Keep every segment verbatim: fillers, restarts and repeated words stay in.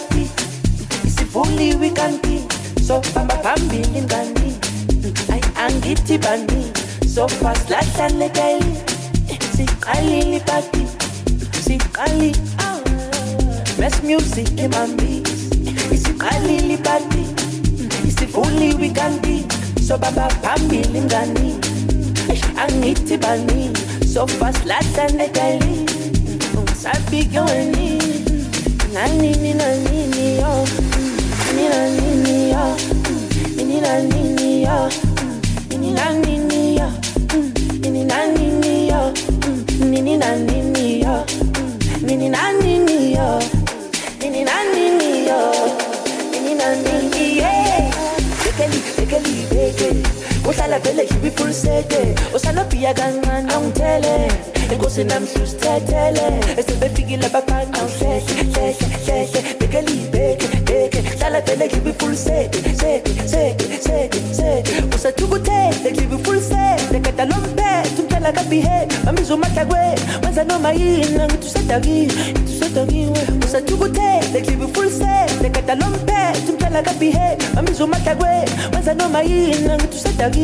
party isivuli weekandi so bamba phambili ngani ay angithi bani so fast lahlale daily siqalile party siqali best music mami isiqalile party isivuli weekandi so bamba phambili ngani angithi bani so fast lahlale daily sabi gawani nani ni nani ni yo ni nani ni yo ni nani ni yo ni nani ni yo ni nani ni yo ni nani ni yo ni nani ni yo ni nani ni yo ni nani ni yo bekeli bekeli bekeli uhlala vele hibi full sete usala pia kancane ungithele inkosi namhlustethele esebefikile abafana uhlele hlele hlele bekeli beke beke hlala vele hibi full sete sete sete sete sete usathukuthele hibi full sete kata lomphethe umhlala kabihe mamizo mahlakwe wenza noma yini ngithi usedaki ngithi usedakiwe usathukuthele hibi full sete kata lomphethe umhlala kabihe mamizo mahlakwe wenza noma yini ngithi usedaki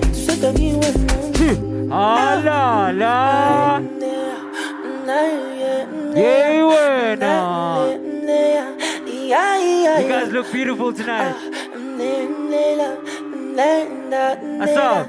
Ah la la. Yeah, winner. You guys look beautiful tonight. What's up?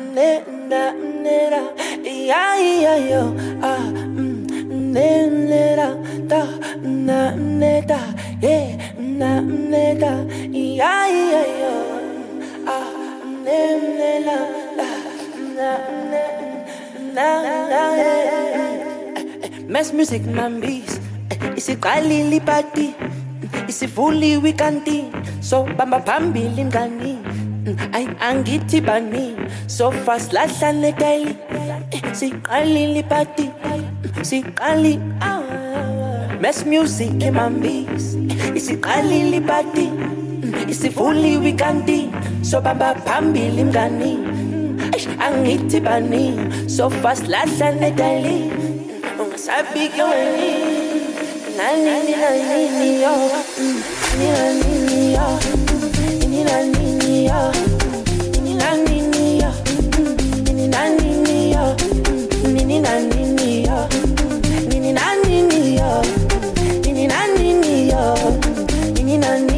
Mass music mambis isiqalile party isivuli weekandi so bamba phambili ngani ay angithi bani so fast lahlale daily siqalile party siqali mass music mambis isiqalile party isivuli weekandi so bamba phambili ngani angithi bani so fast lahlale daily ungasabi gawani nani ni nani ni yo ni nani ni yo ni nani ni yo ni nani ni yo ni nani ni yo ni nani ni yo ni nani ni yo ni nani ni yo ni nani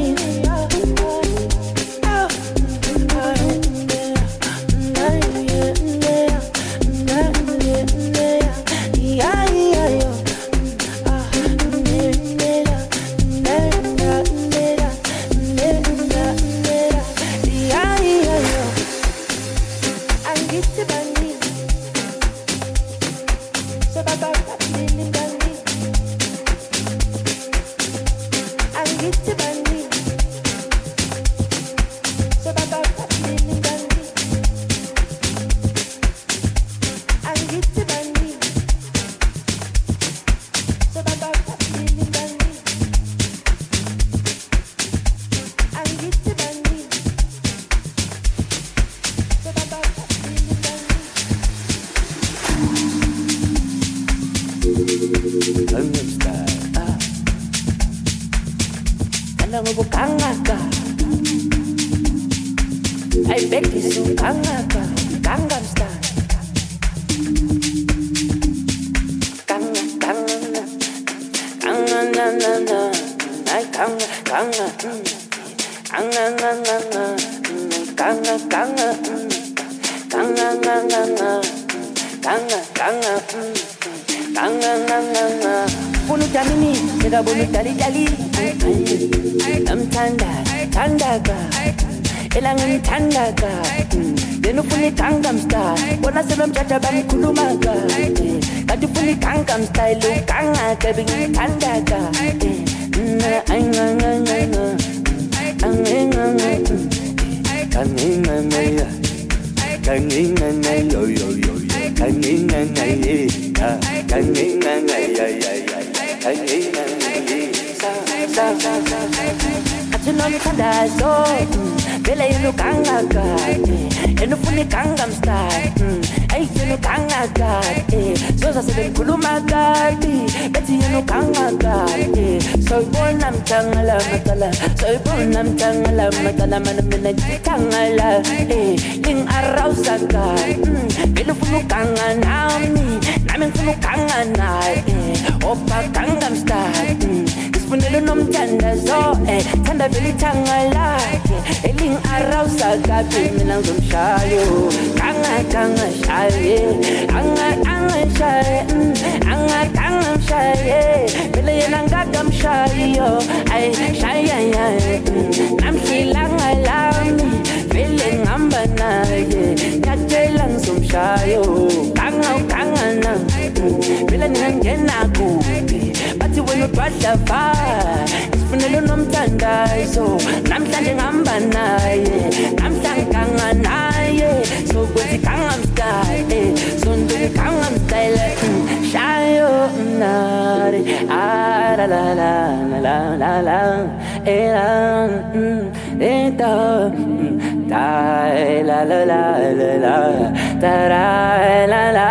athi nomthandazo vele yena ugangaka yena ufuna igangam style hey yena ugangaka soza sebengikhuluma kabi bethi yena ugangaka soyibona mthangala matala soyibona mthangala matala mana mina ngithangala ling arousaka vele ufuna uganga nami nami ngifuna uganga naye opa gangam style isifunelo nomthandazo thanda vele ithanga lakhe eling arousaka mina ngizomshayo ganga ganga shaye anga anga shaye anga anga shaye vele yena ngakamshayo ay shaya ya namshilanga lami vele ngihamba naye ngiyatshela ngizomshayo ganga ganga na vele ngingena kuphi bathi wena udwadlava isifunelo nomthandazo namhlanje ngihamba naye namhlanje ganga naye so kwethi ganga mstyle so ndini ganga mstyle shayo nare ah la la la la la la era eta da la la la la la da la la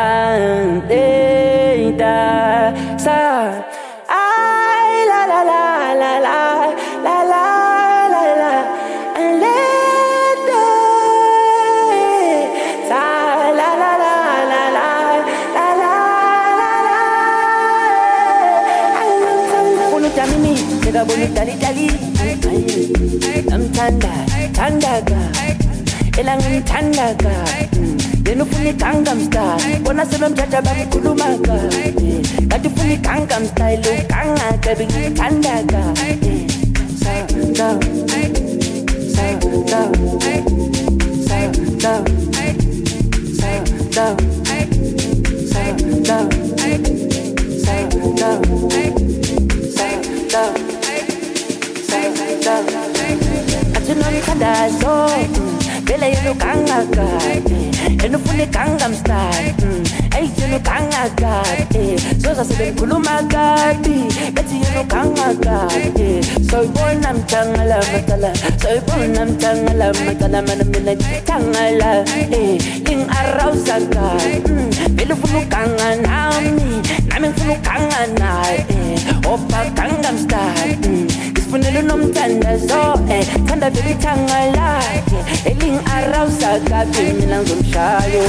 eta sa ai la la la la la la la la la and let the sa la la la la la la la la unu tamini kega bonu tali tali namthanda thandaga elangi thandaga yena ufuna igangam style bona sebemjaja bamkhulumaka bathi ufuna igangam style ugangaka bengithandaga sa sa sa sa sa sa sa sa athi nomthandazo vele yena ugangaka yena ufuna igangam style hey yena ugangaka soza sebengikhuluma kabi bethi yena ugangaka soyibona mthangala matala soyibona mthangala matala mana mina ngithangala ling arousaka vele ufuna uganga nami nami ngifuna uganga naye opa gangam style isifunelo nomthandazo thanda vele ithanga lakhe eling arousaka mina ngizomshayo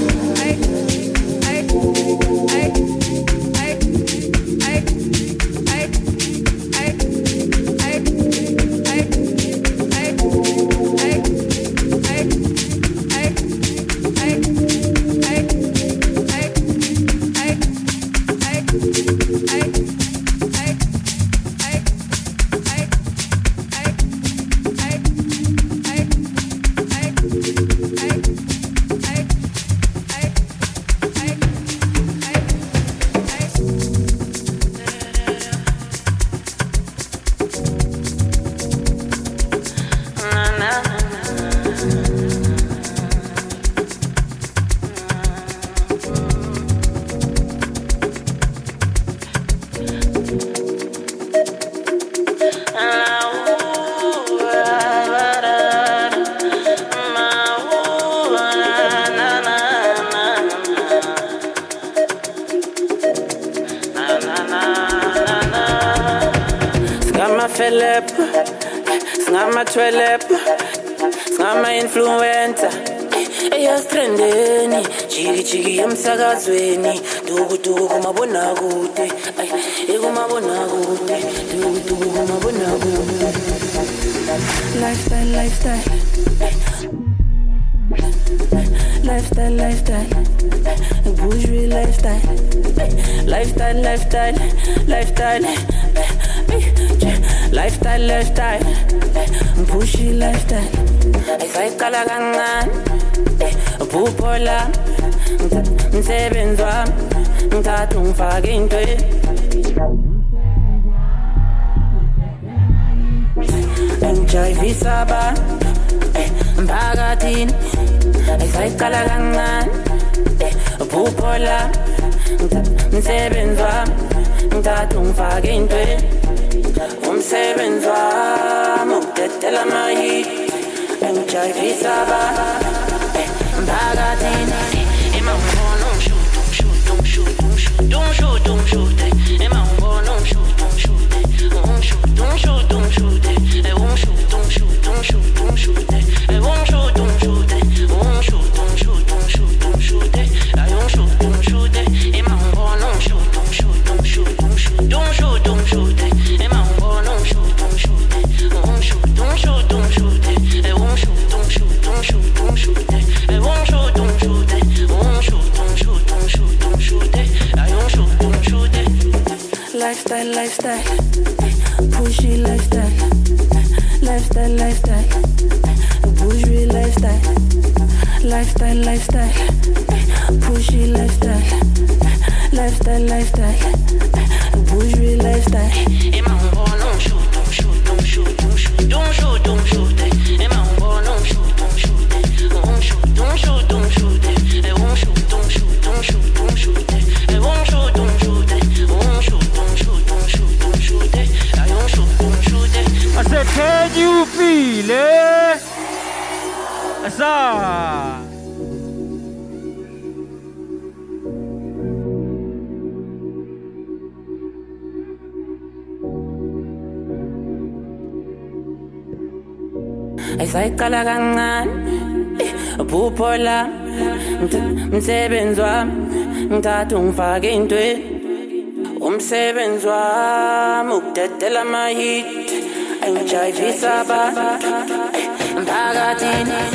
Philip, Snama Twelip, Snama Influencer. Eya strendeni, chiki chiki emsakazweni, dugu dugu kumabona kude, ay, ekumabona kude, dugu dugu kumabona kude. Lifestyle, lifestyle, lifestyle, lifestyle, bourgeois lifestyle, lifestyle, lifestyle, lifestyle. Lifestyle, lifestyle, pushy lifestyle. I fight kalagangan, pupola, msebenzwa, mthathu ngifake into. Ngijayivisa ba, mphakathini. I fight kalagangan, pupola, msebenzwa, mthathu ngifake into. Umsebenzi wami udedela mahi engijayivisa ba mphakathini ema ngibona umshudo umshudo umshudo umshudo umshudo umshudo ema ngibona umshudo umshudo umshudo umshudo umshudo e umshudo umshudo umshudo umshudo e umshudo umshudo umshudo umshudo umshudo umshudo ay umshudo umshudo ema ngibona umshudo umshudo umshudo umshudo umshudo umshudo ema ngibona umshudo umshudo umshudo umshudo umshudo e umshudo umshudo umshudo umshudo e umshudo umshudo umshudo umshudo umshudo umshudo ay umshudo umshudo lifestyle lifestyle pushy lifestyle lifestyle lifestyle bourgeois lifestyle lifestyle lifestyle pushy lifestyle lifestyle lifestyle bourgeois lifestyle ema ngibona umshudo umshudo umshudo umshudo umshudo umshudo ema ngibona umshudo umshudo umshudo umshudo umshudo e umshudo umshudo umshudo umshudo e umshudo umshudo umshudo umshudo umshudo umshudo ay umshudo umshudo I said, can you feel it? That's all. Ayisayikala kancane uphupho lami umsebenzi wami ngithatha ungifake intweni umsebenzi wami ukudedela amahit engijayivisa abantu mphakathini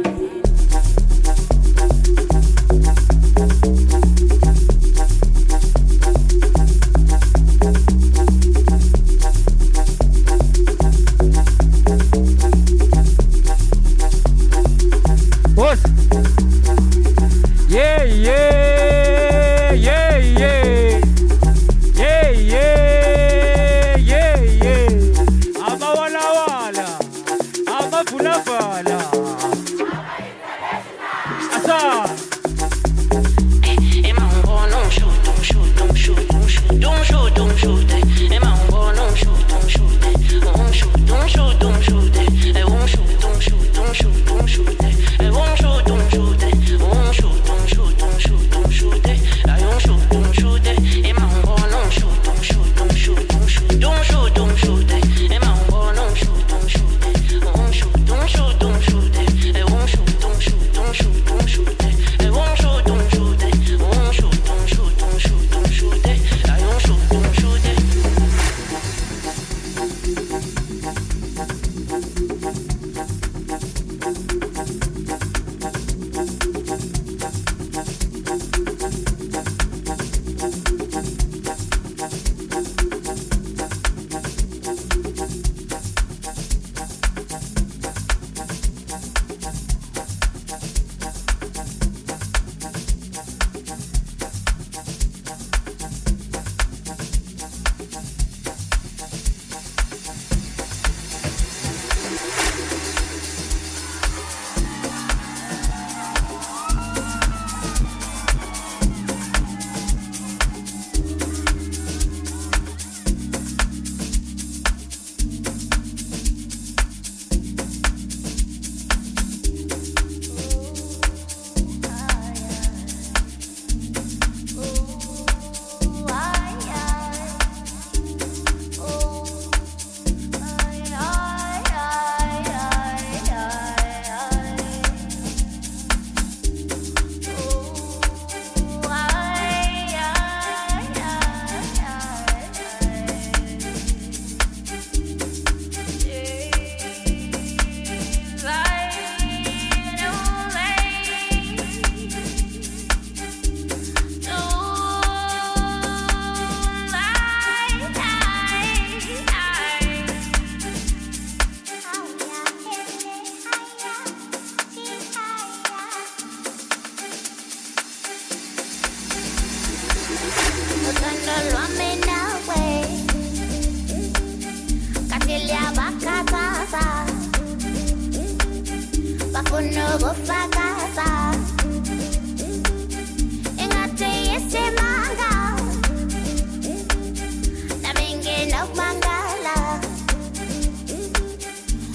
What? Yeah, yeah, yeah, yeah, yeah, yeah, yeah, yeah. Ama wala wala, ama fula fula. Asa. Ema ngibona umshudo umshudo umshudo umshudo umshudo umshudo ema ngibona umshudo umshudo umshudo umshudo umshudo e umshudo umshudo umshudo umshudo e umshudo umshudo umshudo umshudo umshudo umshudo ay umshudo umshudo ema ngibona umshudo umshudo umshudo umshudo umshudo umshudo ema ngibona umshudo umshudo umshudo umshudo umshudo e umshudo umshudo umshudo umshudo e umshudo umshudo umshudo umshudo umshudo umshudo ay umshudo umshudo Oh,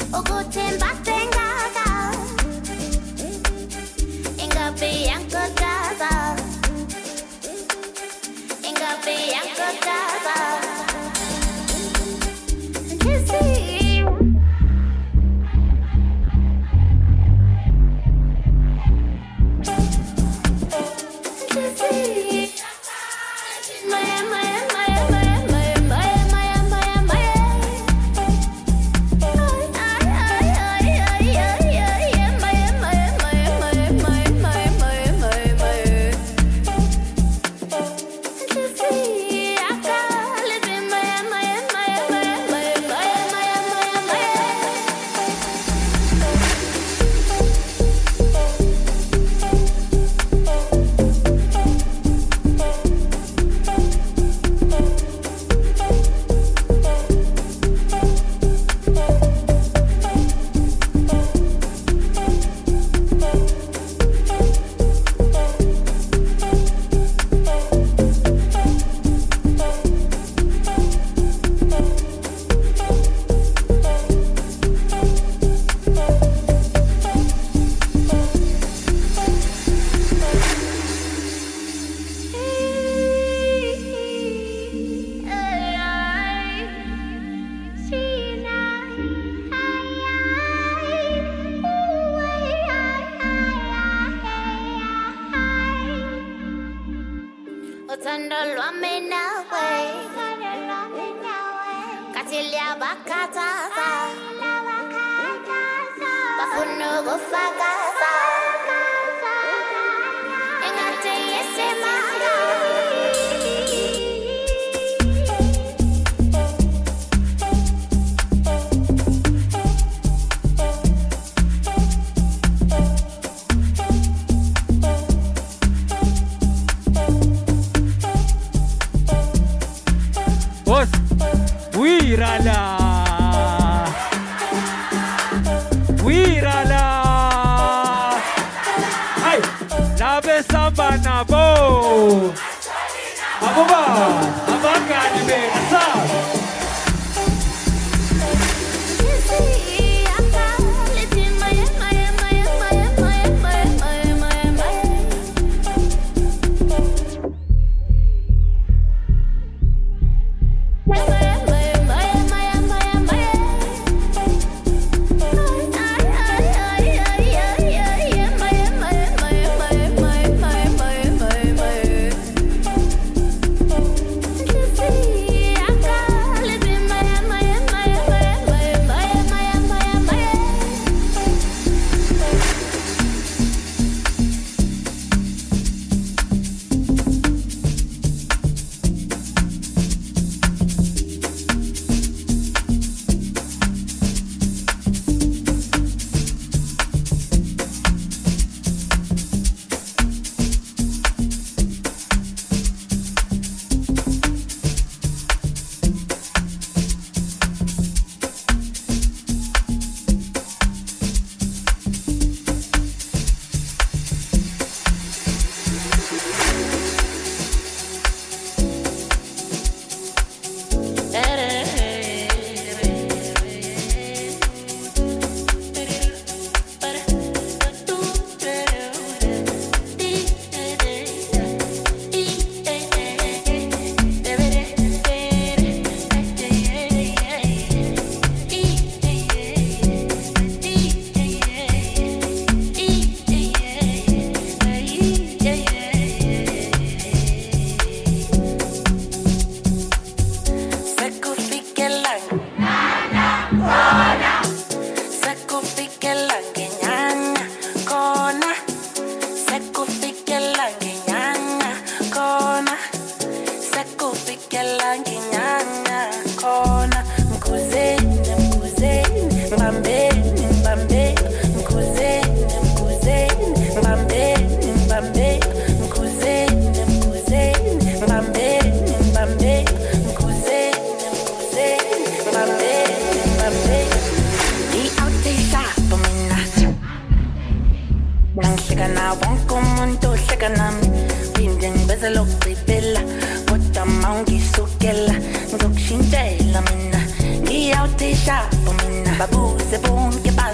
Babu se bon ke ba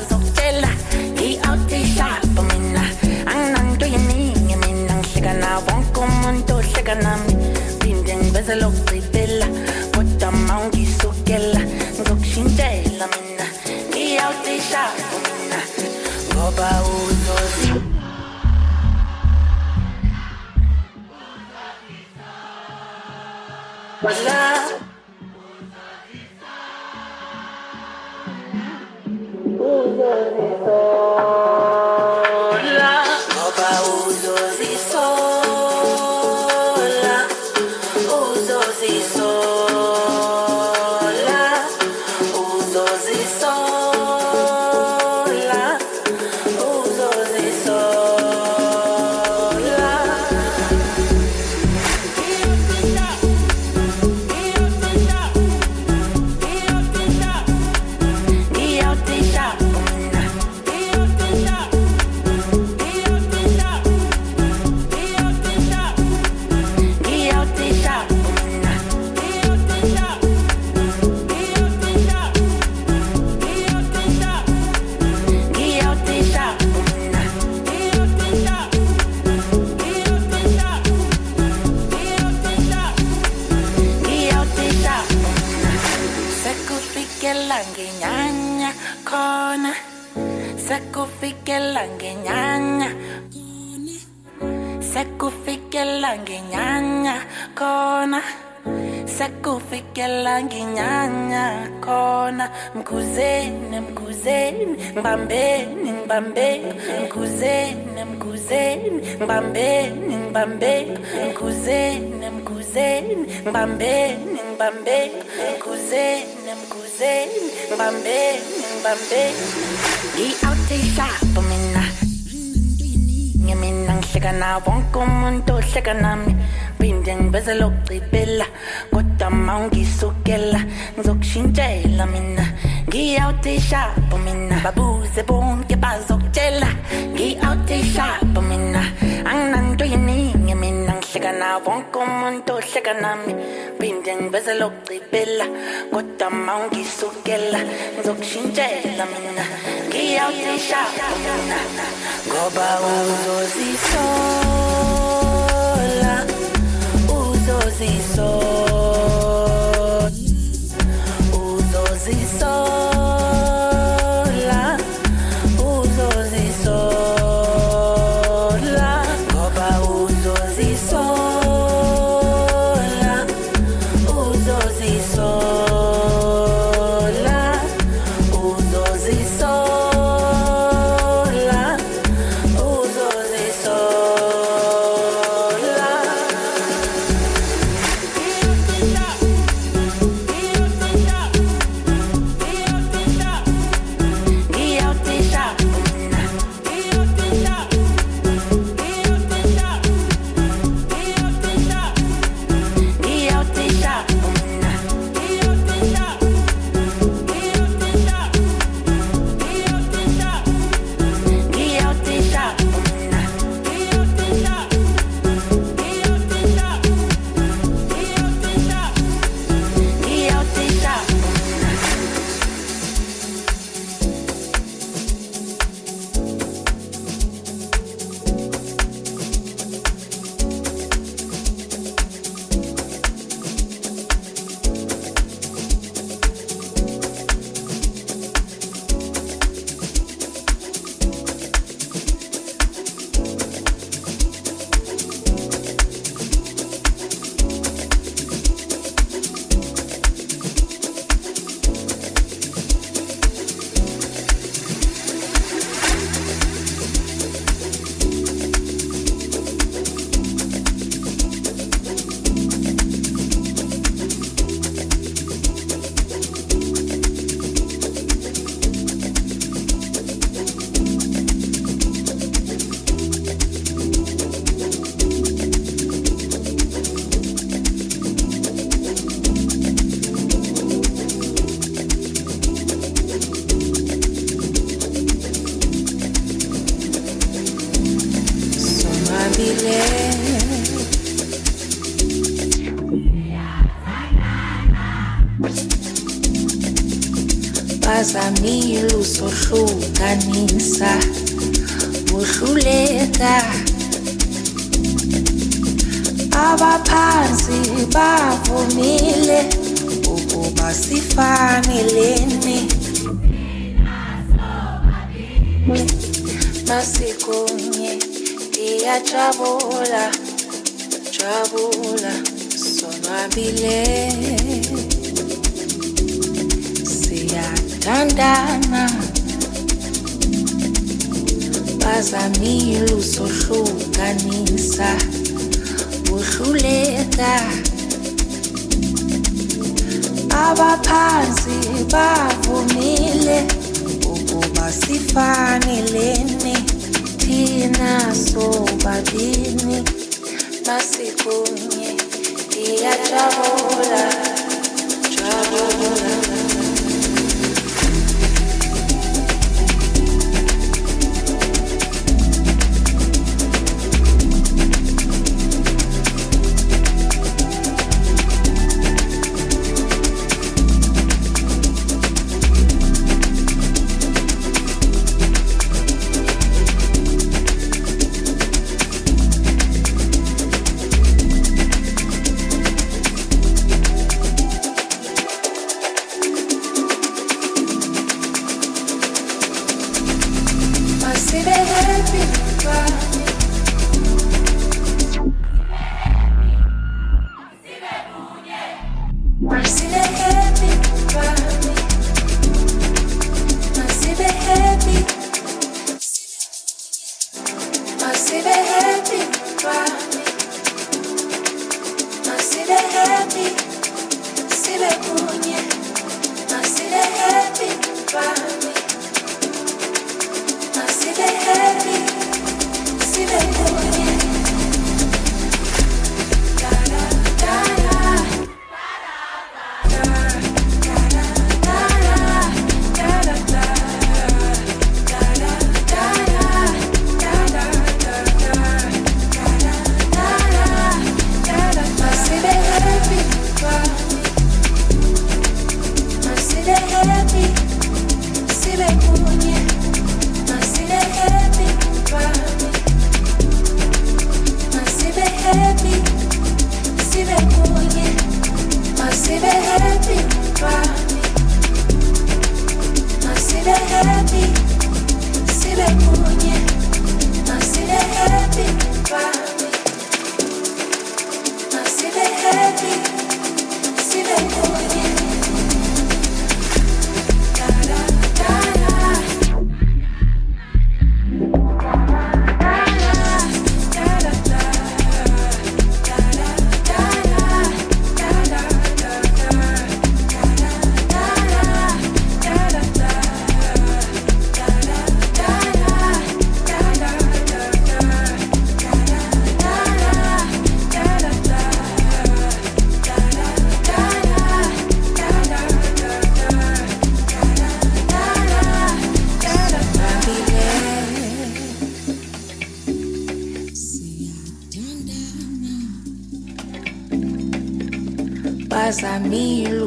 Mkuzeni, mkuzeni, mbambeni, mbambeni, mkuzeni, mkuzeni, mbambeni, mbambeni, mkuzeni, mkuzeni, mbambeni, mbambeni, mkuzeni, mkuzeni, mbambeni, mbambeni. Ngi-out shop mina, ngimina ngihleka nawo wonke umuntu ohleka nami. Phinde ngiveze lokugcibela kodwa mawungisukela ngizokushintshela mina. Ngi-out shop mina, babuze bonke bazokutshela. Ngi-out shop mina, anginanto yiningi mina ngihleka nawo wonke umuntu ohleka nami. Phinde ngiveze lokugcibela kodwa mawungisukela ngizokushintshela mina. Ngi-out shop mina, ngoba uzozisola, uzozisola, uzozisola, uzozisola, ngoba uzozisola, uzozisola, uzozisola, uzozisola. Bazamile usohlukanisa uhluleka abaphansi bavumile ukuba sifanelene masikunye iyajabula jabula sona Swabile siyathandana bazamile usohlukanisa uhluleka abaphansi bavumile ukuba sifanelene thina sobabini masikunye iyajabula jabula bazamile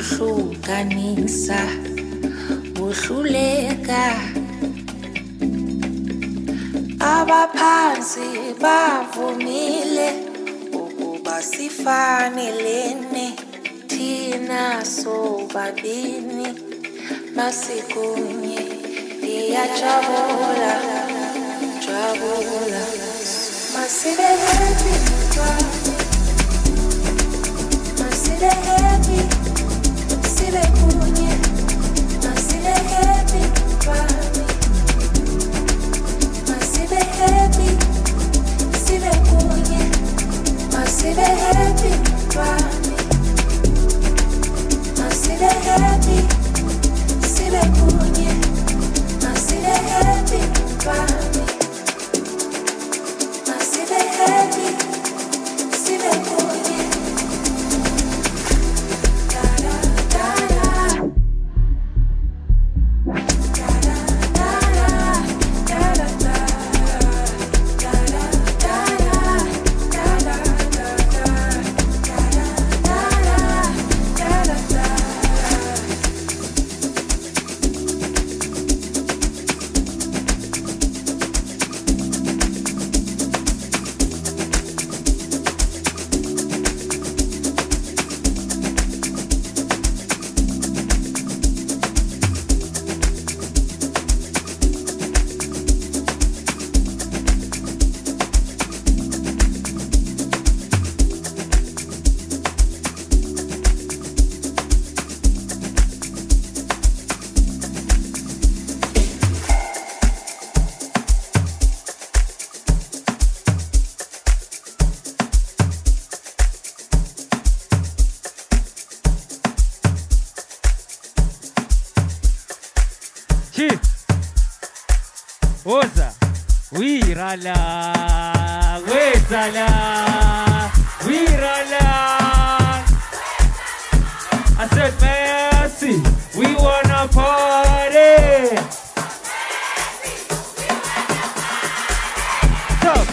usohlukanisa uhluleka abaphansi bavumile ukuba sifanelene thina sobabini masikunye iyajabula jabula masibe happy masibe happy sibe kunye masibe happy masibe happy sibe kunye masibe happy masibe happy sibe kunye masibe happy masibe happy sibe kunye da da da da Oza, wirala, wezala, wirala. I said, Mercy, we wanna party. Stop.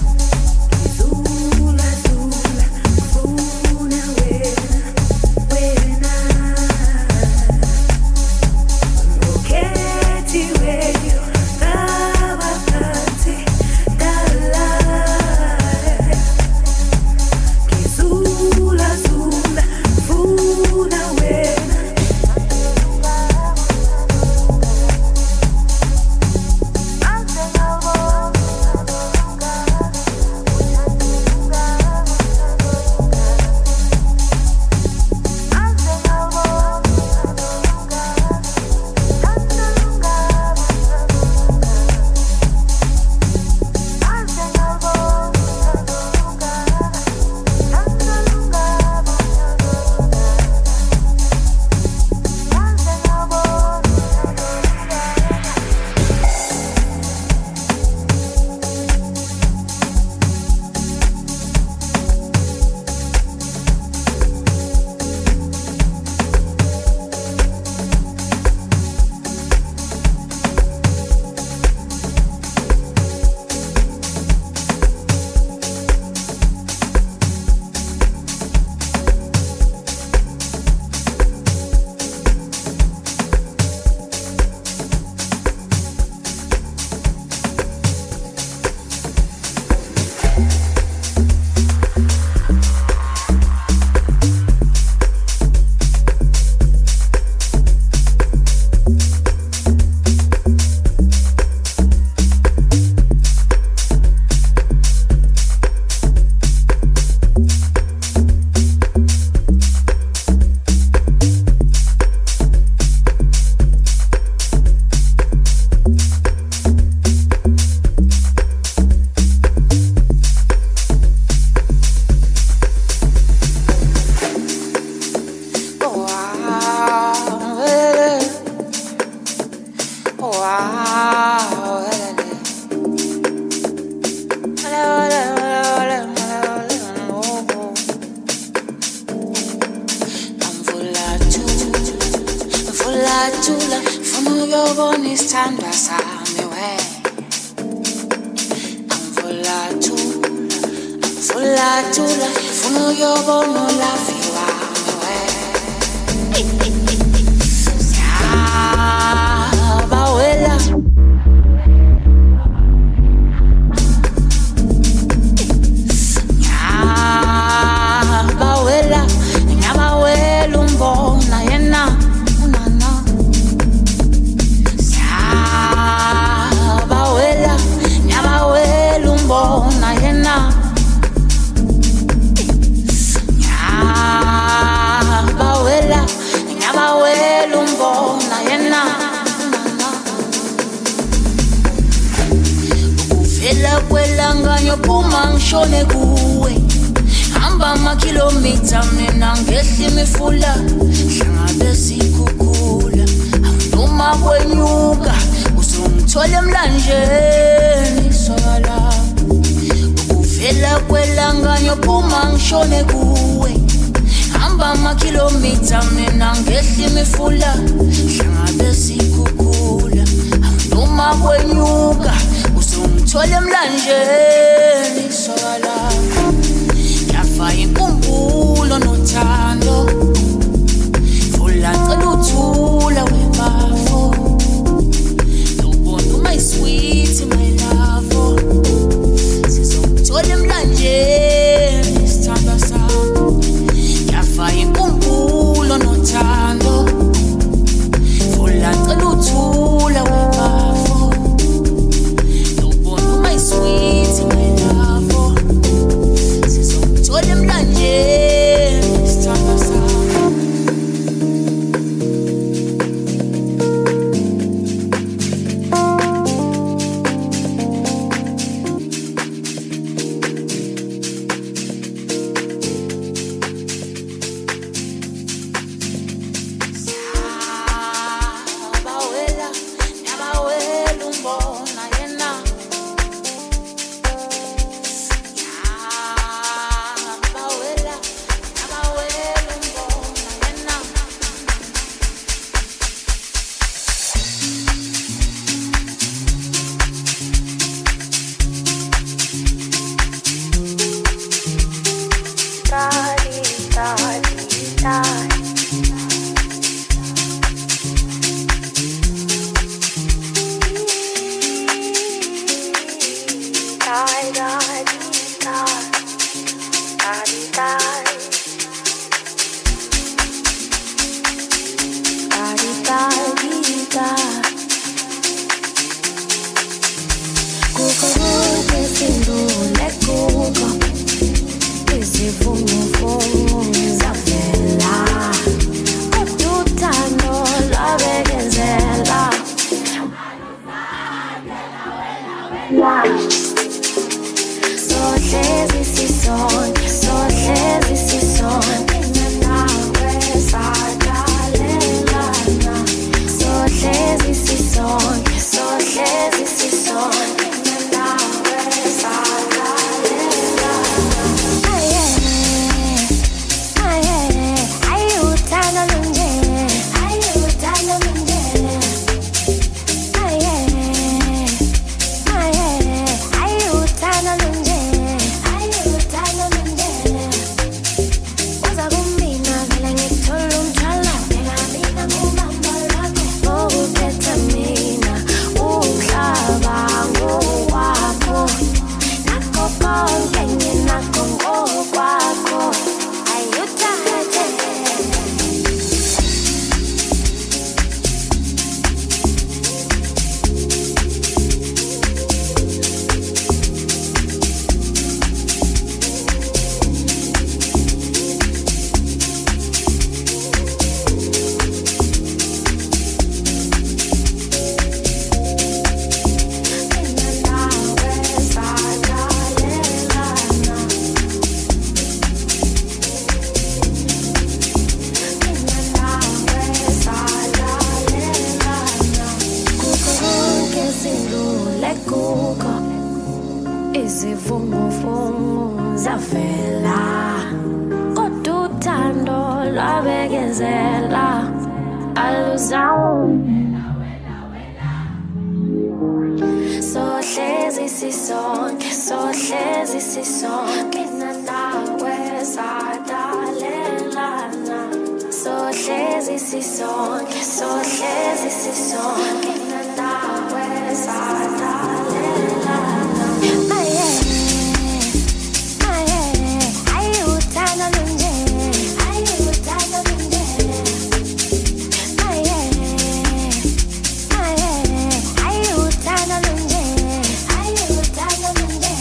When uyobona isithandwa sami we angivulathula angivulathula funa uyobona ulafi wami we siyabawela nyabawela nyabawela umbona yena Bona yena nyabawela nyabawela umbona yena ukuvela kwelanga nyophuma ngishone kuwe hamba amakhilomitha mina ngehla imifula hlangabe sikhukhula angiduma kwenyuka uzongithola emlanjeni sokala Vela kwelanga nyophuma ngishone kuwe hamba amakhilomitha mina ngehla imifula hlangabe sikhukhula angiduma kwenyuka uzongithola emlanjeni sokala yafa inkumbulo nothando vula cela uthula webafo ubona my sweet my love Olha mlanjeni isithandwa sami yafa inkumbulo nothando vula cela uthula webafo ubona my sweet my love sizomthola emlanjeni isithandwa sami izivunguvungu zavela kodwa uthando lwabekezela aluzawo sisonke sohlezi sisonke mina nawe sadalelana sohlezi sisonke sohlezi sisonke mina nawe sadalelana maye maye ayuthanda lunje ayuthanda lunje maye maye ayuthanda lunje ayuthanda lunje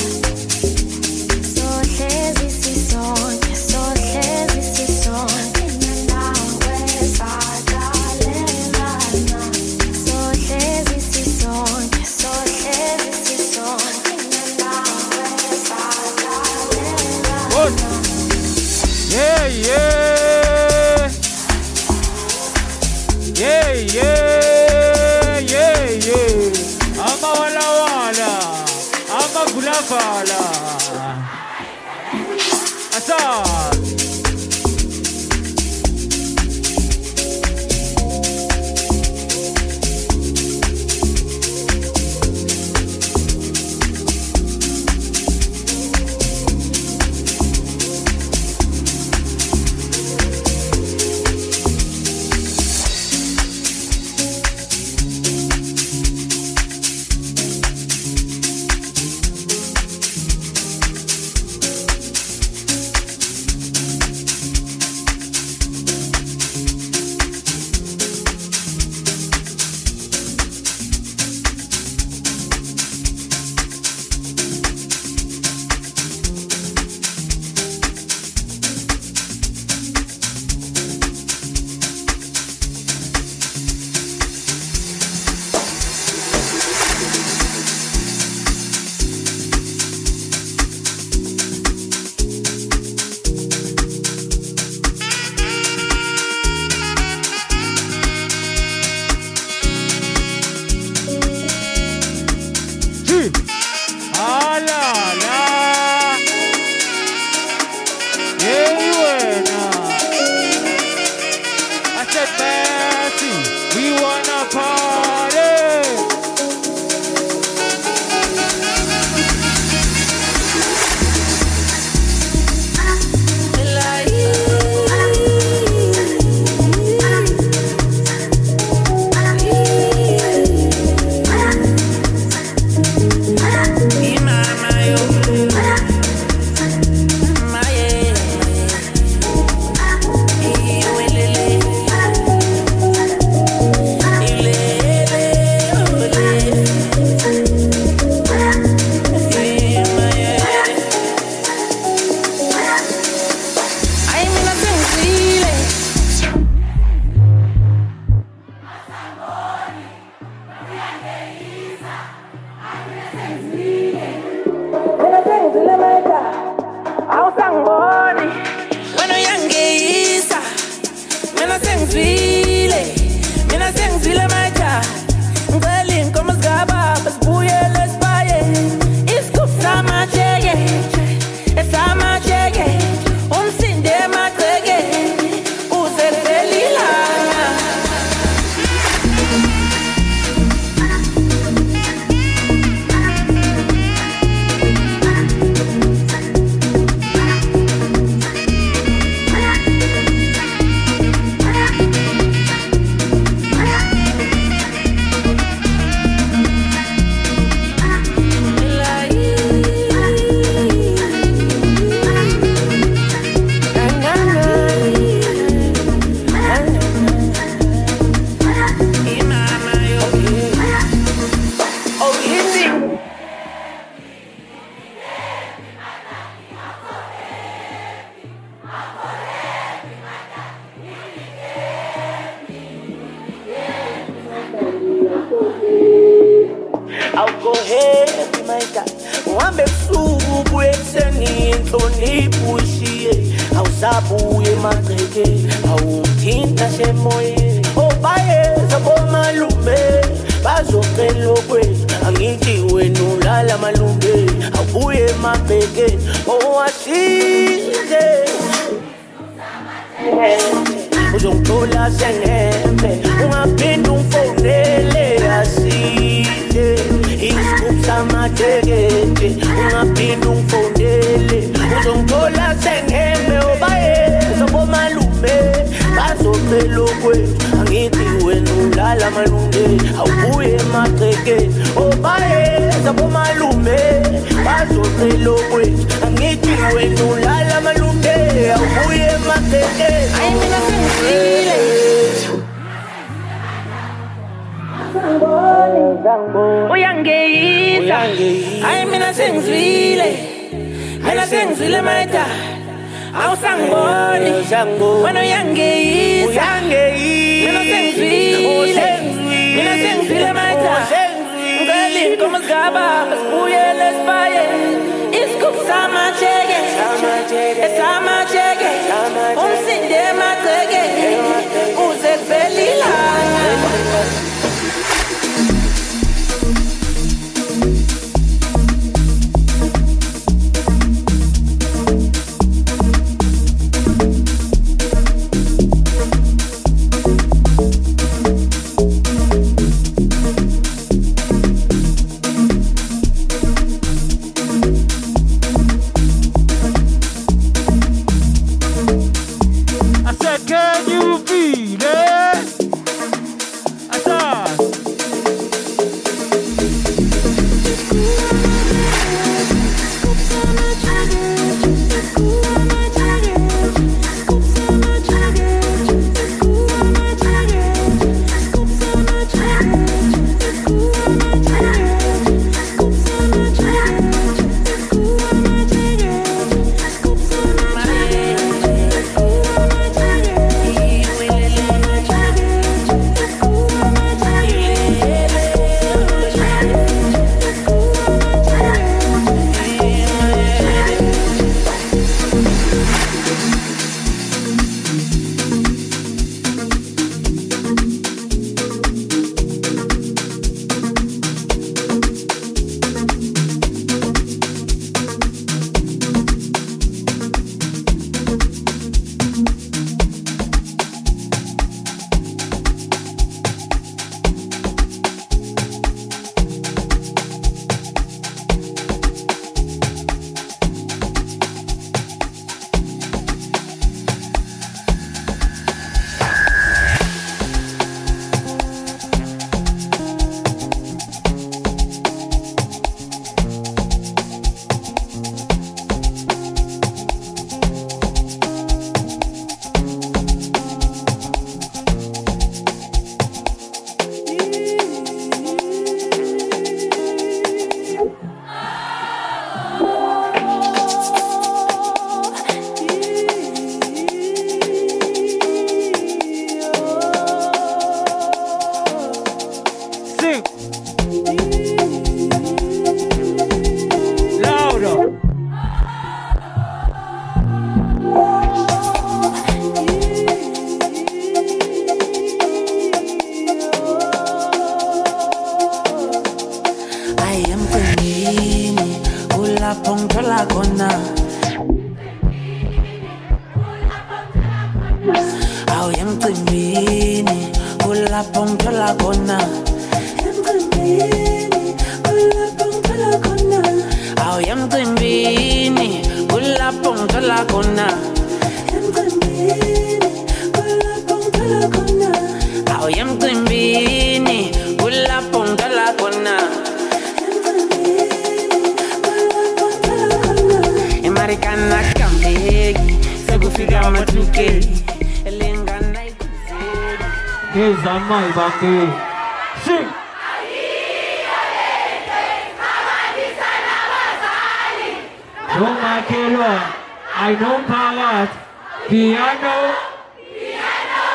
sohlezi sisonke sohlezi sisonke mina nawe sadalelana sohlezi sisonke sohlezi sisonke mina nawe sadalelana Yeah, yeah. Yeah, yeah, yeah, yeah. Ama wala wala. Ama gula fala. Asal. Uzongithola sengembe ungaphinda ungifonele asile isigubhu amatekete ungaphinda ungifondele uzongithola sengihembe obaye sobomalume bazocela okwethu angithi wena ulala malunge awubuye emagcekeni obaye sobomalume bazocela okwethu angithi wena ulala malunge awubuye emagcekeni Ay mina sengifile Uyangeyisa Ay mina sengifile Mina sengifile maita Awusangiboni Wena uyangeyisa Mina sengifile Mina sengifile maita Ngeli inkomo zigaba Sibuyele sibaye Isigubhu samacheke Esamacheke Umsinde emagceke Uze kuvela ilanga Sing! Roma Kelwa, I know Palat, piano, piano,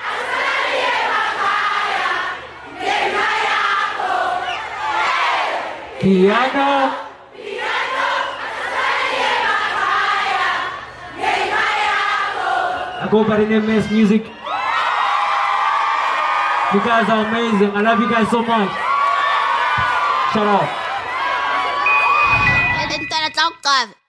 piano, I go by the name Mass Music. You guys are amazing. I love you guys so much. Shout out. انت لا توقف